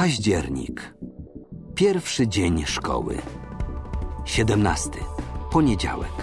Październik. Pierwszy dzień szkoły. 17. Poniedziałek.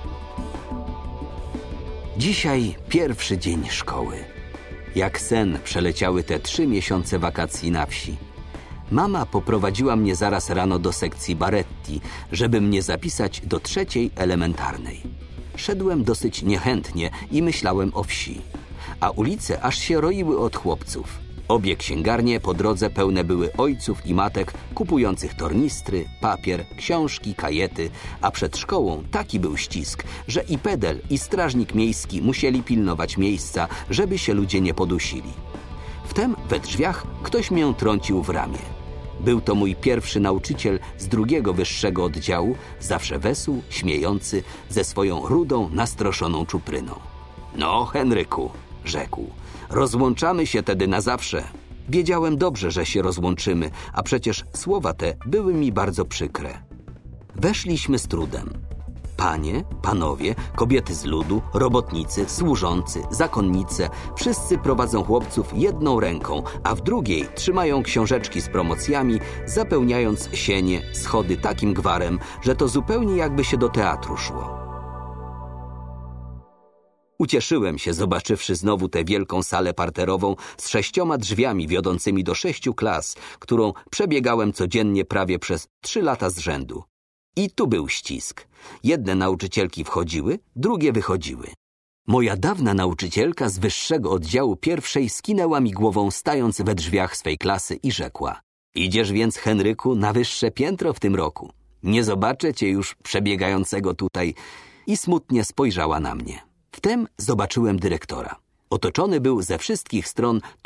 Dzisiaj pierwszy dzień szkoły. Jak sen przeleciały te 3 miesiące wakacji na wsi. Mama poprowadziła mnie zaraz rano do sekcji Baretti, żeby mnie zapisać do 3. elementarnej. Szedłem dosyć niechętnie i myślałem o wsi. A ulice aż się roiły od chłopców. Obie księgarnie po drodze pełne były ojców i matek kupujących tornistry, papier, książki, kajety, a przed szkołą taki był ścisk, że i pedel, i strażnik miejski musieli pilnować miejsca, żeby się ludzie nie podusili. Wtem we drzwiach ktoś mnie trącił w ramię. Był to mój pierwszy nauczyciel z 2. wyższego oddziału, zawsze wesół, śmiejący, ze swoją rudą, nastroszoną czupryną. No, Henryku, rzekł, rozłączamy się tedy na zawsze. Wiedziałem dobrze, że się rozłączymy, a przecież słowa te były mi bardzo przykre. Weszliśmy z trudem. Panie, panowie, kobiety z ludu, robotnicy, służący, zakonnice, wszyscy prowadzą chłopców jedną ręką, a w drugiej trzymają książeczki z promocjami, zapełniając sienie, schody takim gwarem, że to zupełnie jakby się do teatru szło. Ucieszyłem się, zobaczywszy znowu tę wielką salę parterową z 6 drzwiami wiodącymi do 6 klas, którą przebiegałem codziennie prawie przez 3 lata z rzędu. I tu był ścisk. Jedne nauczycielki wchodziły, drugie wychodziły. Moja dawna nauczycielka z wyższego oddziału 1. skinęła mi głową, stając we drzwiach swej klasy i rzekła: idziesz więc, Henryku, na wyższe piętro w tym roku. Nie zobaczę cię już przebiegającego tutaj. I smutnie spojrzała na mnie. Wtem zobaczyłem dyrektora. Otoczony był ze wszystkich stron